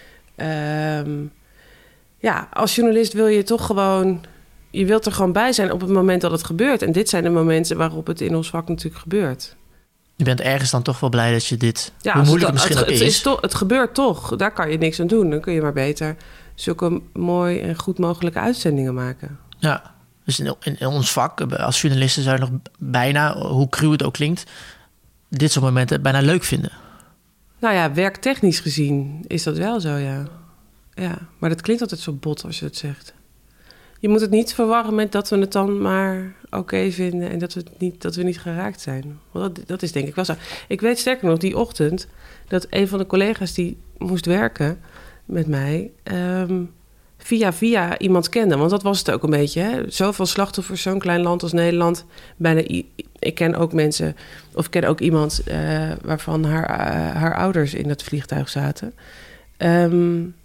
Um, ja, als journalist wil je toch gewoon... Je wilt er gewoon bij zijn op het moment dat het gebeurt. En dit zijn de momenten waarop het in ons vak natuurlijk gebeurt. Je bent ergens dan toch wel blij dat je dit... Ja, hoe moeilijk het, het misschien het, ook het is. is to, het gebeurt toch. Daar kan je niks aan doen. Dan kun je maar beter zulke mooi en goed mogelijke uitzendingen maken. Ja, dus in, in, in ons vak, als journalisten zou je nog bijna, hoe cruw het ook klinkt... dit soort momenten bijna leuk vinden. Nou ja, werktechnisch gezien is dat wel zo, ja. Ja, maar dat klinkt altijd zo bot als je het zegt. Je moet het niet verwarren met dat we het dan maar oké okay vinden... en dat we, het niet, dat we niet geraakt zijn. Want dat, dat is denk ik wel zo. Ik weet sterker nog, die ochtend... dat een van de collega's die moest werken met mij... Um, via via iemand kende. Want dat was het ook een beetje. Hè? Zoveel slachtoffers, zo'n klein land als Nederland. Bijna i- ik ken ook mensen... of ik ken ook iemand uh, waarvan haar, uh, haar ouders in het vliegtuig zaten... Um,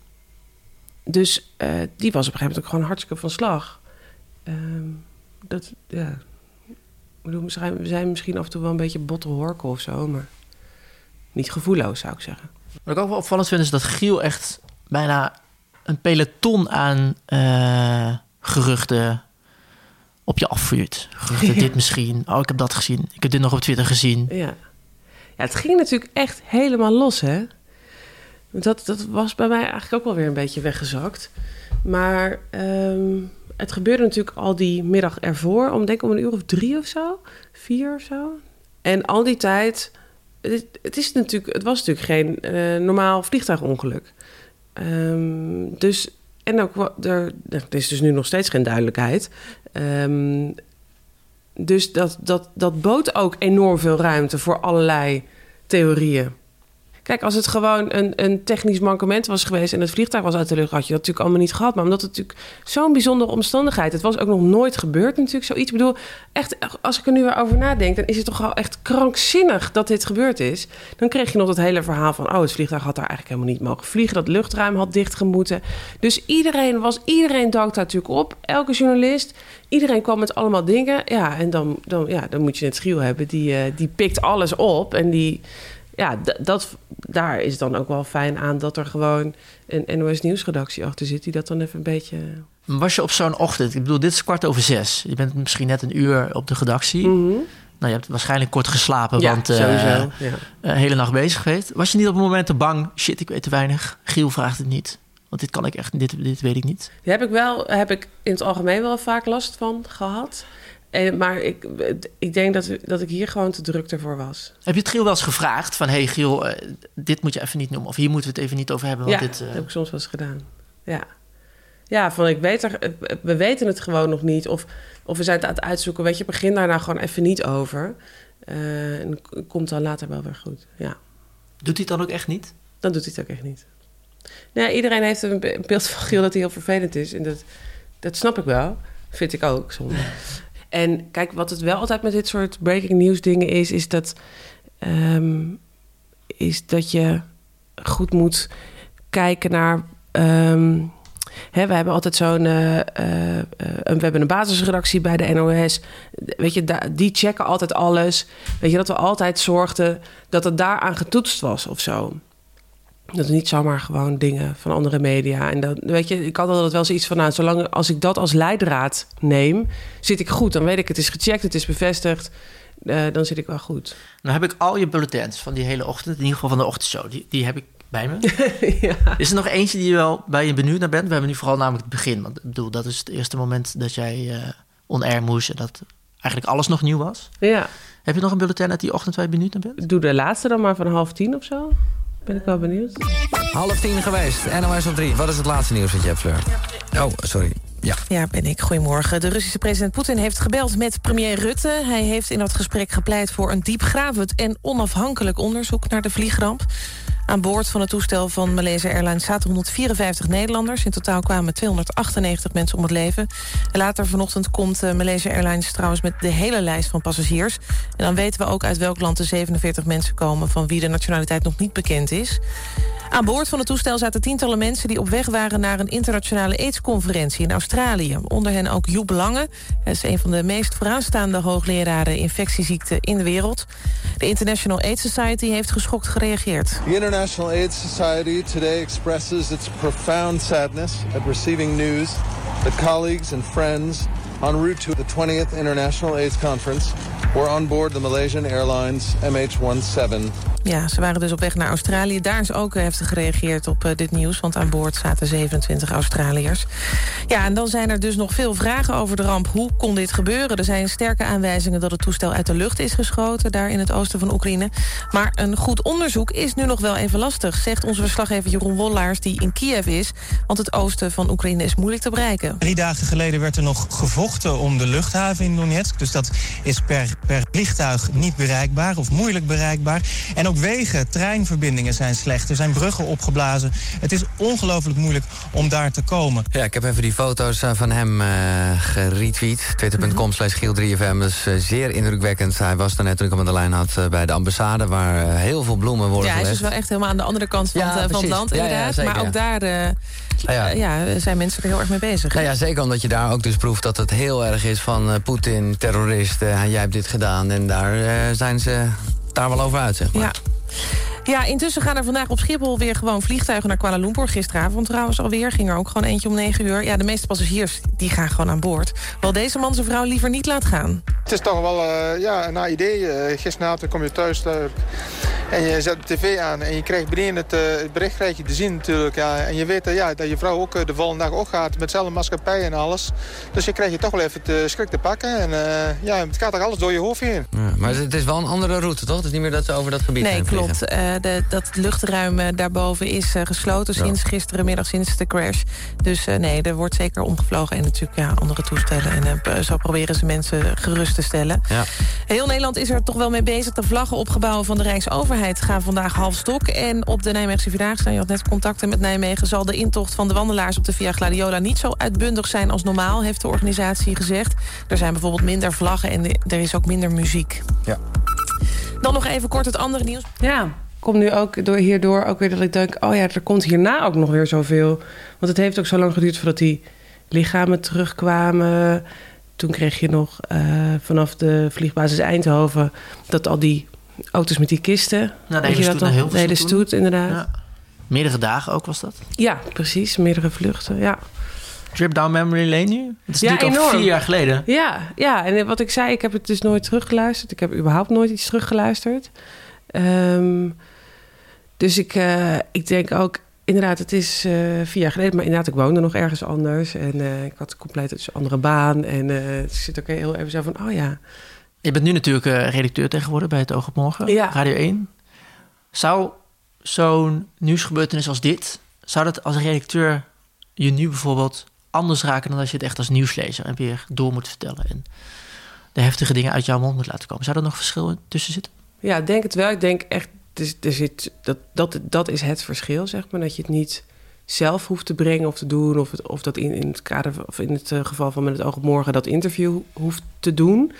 Dus uh, die was op een gegeven moment ook gewoon hartstikke van slag. Um, dat, ja... Ik bedoel, we zijn misschien af en toe wel een beetje botte horken of zo... maar niet gevoelloos, zou ik zeggen. Wat ik ook wel opvallend vind, is dat Giel echt bijna een peloton aan uh, geruchten op je afvuurt. Geruchten, ja. Dit misschien. Oh, ik heb dat gezien. Ik heb dit nog op Twitter gezien. Ja, ja het ging natuurlijk echt helemaal los, hè? Dat, dat was bij mij eigenlijk ook wel weer een beetje weggezakt. Maar um, het gebeurde natuurlijk al die middag ervoor... om denk ik om een uur of drie of zo. Vier of zo. En al die tijd... Het, het, is natuurlijk, het was natuurlijk geen uh, normaal vliegtuigongeluk. Um, dus... En ook, er, er is dus nu nog steeds geen duidelijkheid. Um, dus dat, dat, dat bood ook enorm veel ruimte voor allerlei theorieën. Kijk, als het gewoon een, een technisch mankement was geweest... en het vliegtuig was uit de lucht, had je dat natuurlijk allemaal niet gehad. Maar omdat het natuurlijk zo'n bijzondere omstandigheid... het was ook nog nooit gebeurd natuurlijk, zoiets. Ik bedoel, echt, als ik er nu weer over nadenk... dan is het toch wel echt krankzinnig dat dit gebeurd is. Dan kreeg je nog dat hele verhaal van... oh, het vliegtuig had daar eigenlijk helemaal niet mogen vliegen. Dat luchtruim had dichtgemoeten. Dus iedereen was, iedereen dook daar natuurlijk op. Elke journalist, iedereen kwam met allemaal dingen. Ja, en dan, dan, ja, dan moet je het Giel hebben. Die, uh, die pikt alles op en die... Ja, d- dat, daar is dan ook wel fijn aan dat er gewoon een N O S Nieuwsredactie achter zit... die dat dan even een beetje... Was je op zo'n ochtend, ik bedoel, dit is kwart over zes. Je bent misschien net een uur op de redactie. Mm-hmm. Nou, je hebt waarschijnlijk kort geslapen, ja, want uh, sowieso, ja. uh, hele nacht bezig geweest. Was je niet op het moment te bang? Shit, ik weet te weinig. Giel vraagt het niet. Want dit kan ik echt, dit, dit weet ik niet. Daar heb ik wel, heb ik in het algemeen wel vaak last van gehad... En, maar ik, ik denk dat, dat ik hier gewoon te druk ervoor was. Heb je het Giel wel eens gevraagd? Van, hey Giel, uh, dit moet je even niet noemen. Of hier moeten we het even niet over hebben. Want ja, dit, uh... dat heb ik soms wel eens gedaan. Ja, ja van ik weet er, we weten het gewoon nog niet. Of, of we zijn het aan het uitzoeken. Weet je, begin daar nou gewoon even niet over. Uh, en komt dan later wel weer goed. Ja. Doet hij het dan ook echt niet? Dan doet hij het ook echt niet. Nee, iedereen heeft een beeld van Giel dat hij heel vervelend is. En dat, dat snap ik wel. Vind ik ook soms. En kijk, wat het wel altijd met dit soort breaking news dingen is... is dat, um, is dat je goed moet kijken naar... Um, hè, we hebben altijd zo'n... Uh, uh, uh, we hebben een basisredactie bij de N O S. Weet je, da- die checken altijd alles. Weet je, dat we altijd zorgden dat het daaraan getoetst was of zo. Dat is niet zomaar gewoon dingen van andere media. En dan, weet je, ik had altijd wel zoiets van... nou, zolang als ik dat als leidraad neem, zit ik goed. Dan weet ik, het is gecheckt, het is bevestigd. Uh, dan zit ik wel goed. Nou heb ik al je bulletins van die hele ochtend... in ieder geval van de ochtendshow, die, die heb ik bij me. Ja. Is er nog eentje die je wel bij je benieuwd naar bent? We hebben nu vooral namelijk het begin. Want ik bedoel, dat is het eerste moment dat jij uh, on-air moest... en dat eigenlijk alles nog nieuw was. Ja. Heb je nog een bulletin uit die ochtend waar je benieuwd naar bent? Doe de laatste dan maar van half tien of zo. Ben ik wel benieuwd. Half tien geweest, N O S op drie. Wat is het laatste nieuws dat je hebt, Fleur? Oh, sorry. Ja. Ja, ben ik. Goedemorgen. De Russische president Poetin heeft gebeld met premier Rutte. Hij heeft in dat gesprek gepleit voor een diepgravend en onafhankelijk onderzoek naar de vliegramp. Aan boord van het toestel van Malaysia Airlines zaten honderdvierenvijftig Nederlanders. In totaal kwamen tweehonderdachtennegentig mensen om het leven. En later vanochtend komt uh, Malaysia Airlines trouwens met de hele lijst van passagiers. En dan weten we ook uit welk land de zevenenveertig mensen komen van wie de nationaliteit nog niet bekend is. Aan boord van het toestel zaten tientallen mensen die op weg waren naar een internationale AIDS-conferentie in Australië. Onder hen ook Joep Lange. Hij is een van de meest vooraanstaande hoogleraren infectieziekten in de wereld. De International AIDS Society heeft geschokt gereageerd. The International AIDS Society today expresses its profound sadness at receiving news that colleagues and friends en route to the twentieth International AIDS Conference were on board the Malaysian Airlines M H seventeen. Ja, ze waren dus op weg naar Australië. Daar is ook heftig gereageerd op uh, dit nieuws, want aan boord zaten zevenentwintig Australiërs. Ja, en dan zijn er dus nog veel vragen over de ramp. Hoe kon dit gebeuren? Er zijn sterke aanwijzingen dat het toestel uit de lucht is geschoten, daar in het oosten van Oekraïne. Maar een goed onderzoek is nu nog wel even lastig, zegt onze verslaggever Jeroen Wollaars, die in Kiev is, want het oosten van Oekraïne is moeilijk te bereiken. Drie dagen geleden werd er nog gevochten om de luchthaven in Donetsk. Dus dat is per, per vliegtuig niet bereikbaar of moeilijk bereikbaar. En ook wegen, treinverbindingen zijn slecht. Er zijn bruggen opgeblazen. Het is ongelooflijk moeilijk om daar te komen. Ja, ik heb even die foto's van hem uh, geretweet. Twitter punt com slash Giel drie F M. Dat is uh, zeer indrukwekkend. Hij was daarnet toen ik hem aan de lijn had uh, bij de ambassade, waar uh, heel veel bloemen worden Ja, hij is gelegd. dus wel echt helemaal aan de andere kant van, Ja, het, uh, van het land, precies. inderdaad. Ja, ja, zeker, maar ook ja. daar uh, Ah, ja. ja, zijn mensen er heel erg mee bezig. Nou ja, zeker omdat je daar ook dus proeft dat het heel erg is van uh, Poetin, terrorist, uh, jij hebt dit gedaan. En daar uh, zijn ze daar wel over uit, zeg maar. Ja. Ja, intussen gaan er vandaag op Schiphol weer gewoon vliegtuigen naar Kuala Lumpur. Gisteravond trouwens alweer, ging er ook gewoon eentje om negen uur. Ja, de meeste passagiers die gaan gewoon aan boord. Wel deze man zijn vrouw liever niet laat gaan. Het is toch wel uh, ja, een idee. Uh, gisteravond kom je thuis uh, en je zet de tv aan en je krijgt beneden het, uh, het bericht krijg je te zien natuurlijk. Ja, en je weet uh, ja, dat je vrouw ook uh, de volgende dag ook gaat met dezelfde maatschappij en alles. Dus je krijgt je toch wel even het uh, schrik te pakken. En uh, ja, het gaat toch alles door je hoofd heen. Ja, maar het is wel een andere route, toch? Het is niet meer dat ze over dat gebied Nee, heen klopt. vliegen. Uh, de, dat luchtruim uh, daarboven is uh, gesloten Ja. sinds gisterenmiddag, sinds de crash. Dus uh, nee, er wordt zeker omgevlogen. En natuurlijk ja, andere toestellen. En uh, zo proberen ze mensen gerust te stellen. Ja. Heel Nederland is er toch wel mee bezig. De vlaggen op gebouwen van de Rijksoverheid gaan vandaag half stok. En op de Nijmeegse Vierdaagse, je had net contacten met Nijmegen, zal de intocht van de wandelaars op de Via Gladiola niet zo uitbundig zijn als normaal, heeft de organisatie gezegd. Er zijn bijvoorbeeld minder vlaggen en er is ook minder muziek. Ja. Dan nog even kort het andere nieuws. Ja, komt nu ook door, hierdoor ook weer dat ik denk, oh ja, er komt hierna ook nog weer zoveel. Want het heeft ook zo lang geduurd voordat die lichamen terugkwamen. Toen kreeg je nog uh, vanaf de vliegbasis Eindhoven dat al die auto's met die kisten. Nou, de Weet hele je dat stoet nog? naar Hilversum De hele toen. stoet, inderdaad. Ja. Meerdere dagen ook was dat? Ja, precies. Meerdere vluchten, ja. Trip down memory lane nu? Het is Ja, natuurlijk al enorm. vier jaar geleden. Ja, ja, en wat ik zei, ik heb het dus nooit teruggeluisterd. Ik heb überhaupt nooit iets teruggeluisterd. Um, dus ik, uh, ik denk ook, inderdaad, het is uh, vier jaar geleden. Maar inderdaad, ik woonde nog ergens anders. En uh, ik had compleet een andere baan. En uh, het zit ook heel even zo van, oh ja. Je bent nu natuurlijk uh, redacteur tegenwoordig bij het Oog op Morgen, Ja. Radio één. Zou zo'n nieuwsgebeurtenis als dit, zou dat als redacteur je nu bijvoorbeeld anders raken dan als je het echt als nieuwslezer en weer door moet vertellen en de heftige dingen uit jouw mond moet laten komen? Zou er nog verschil tussen zitten? Ja, ik denk het wel. Ik denk echt, er, er zit, dat, dat, dat is het verschil, zeg maar. Dat je het niet zelf hoeft te brengen of te doen. Of, het, of dat in, in het kader, of in het uh, geval van Met het Oog op Morgen, dat interview hoeft te doen.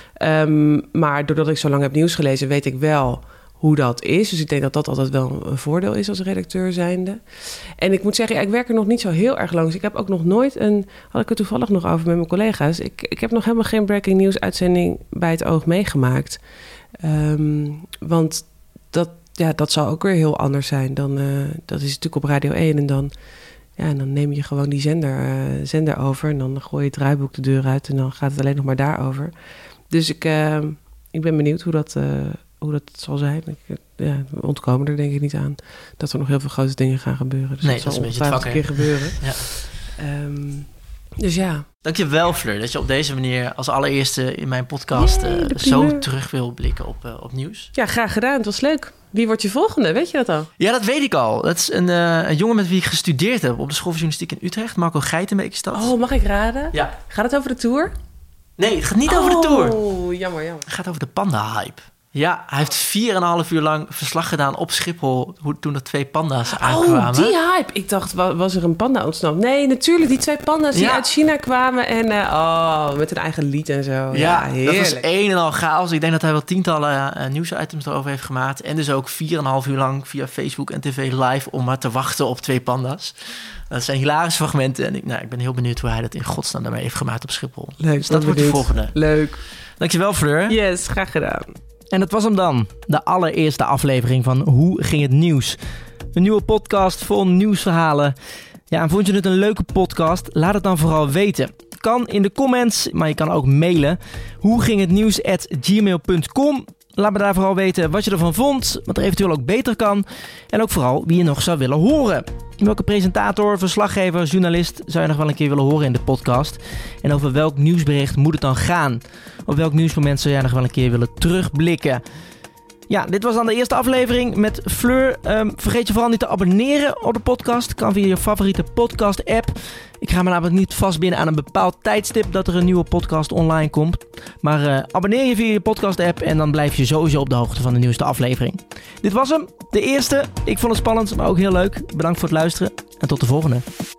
Um, maar doordat ik zo lang heb nieuws gelezen, weet ik wel hoe dat is. Dus ik denk dat dat altijd wel een voordeel is als redacteur zijnde. En ik moet zeggen, ja, ik werk er nog niet zo heel erg lang. Dus ik heb ook nog nooit een, had ik het toevallig nog over met mijn collega's. Ik, ik heb nog helemaal geen breaking news uitzending bij het Oog meegemaakt. Um, want dat, ja, dat zal ook weer heel anders zijn. Dan, uh, dat is natuurlijk op Radio één. En dan, ja, en dan neem je gewoon die zender, uh, zender over. En dan gooi je het draaiboek de deur uit. En dan gaat het alleen nog maar daarover. Dus ik, uh, ik ben benieuwd hoe dat, uh, hoe dat zal zijn. Ik, ja, we ontkomen er denk ik niet aan dat er nog heel veel grote dingen gaan gebeuren. Dus Nee, dat dat zal is een beetje het ongetwijfeld vak, een hè? keer gebeuren. Ja. Um, dus ja. Dankjewel, Fleur, dat je op deze manier als allereerste in mijn podcast Yay, uh, de zo primeur. terug wil blikken op, uh, op nieuws. Ja, graag gedaan. Het was leuk. Wie wordt je volgende? Weet je dat al? Ja, dat weet ik al. Dat is een, uh, een jongen met wie ik gestudeerd heb op de school van journalistiek in Utrecht. Marco Geitenbeek is dat. Oh, mag ik raden? Ja. Gaat het over de tour? Nee, het gaat niet over de tour. Oh, jammer, jammer. Het gaat over de panda-hype. Ja, hij heeft vier en een half uur lang verslag gedaan op Schiphol hoe, toen er twee panda's aankwamen. Oh, die hype. Ik dacht, was er een panda ontsnapt? Nee, natuurlijk, die twee panda's die ja. uit China kwamen en uh, oh, met hun eigen lied en zo. Ja, ja heerlijk. Dat was een en al chaos. Ik denk dat hij wel tientallen uh, nieuwsitems erover heeft gemaakt. En dus ook vier en een half uur lang via Facebook en tv live om maar te wachten op twee panda's. Dat zijn hilarische fragmenten. En ik, nou, ik ben heel benieuwd hoe hij dat in godsnaam daarmee heeft gemaakt op Schiphol. Leuk, dus dat wordt de volgende. Leuk. Dankjewel, Fleur. Yes, graag gedaan. En dat was hem dan. De allereerste aflevering van Hoe ging het nieuws? Een nieuwe podcast vol nieuwsverhalen. Ja, en vond je het een leuke podcast? Laat het dan vooral weten. Kan in de comments, maar je kan ook mailen. Hoe ging het nieuws at gmail punt com. Laat me daar vooral weten wat je ervan vond, wat er eventueel ook beter kan. En ook vooral wie je nog zou willen horen. Welke presentator, verslaggever, journalist zou je nog wel een keer willen horen in de podcast? En over welk nieuwsbericht moet het dan gaan? Op welk nieuwsmoment zou jij nog wel een keer willen terugblikken? Ja, dit was dan de eerste aflevering met Fleur. Um, vergeet je vooral niet te abonneren op de podcast. Kan via je favoriete podcast-app. Ik ga me namelijk niet vastbinden aan een bepaald tijdstip dat er een nieuwe podcast online komt. Maar uh, abonneer je via je podcast-app en dan blijf je sowieso op de hoogte van de nieuwste aflevering. Dit was hem, de eerste. Ik vond het spannend, maar ook heel leuk. Bedankt voor het luisteren en tot de volgende.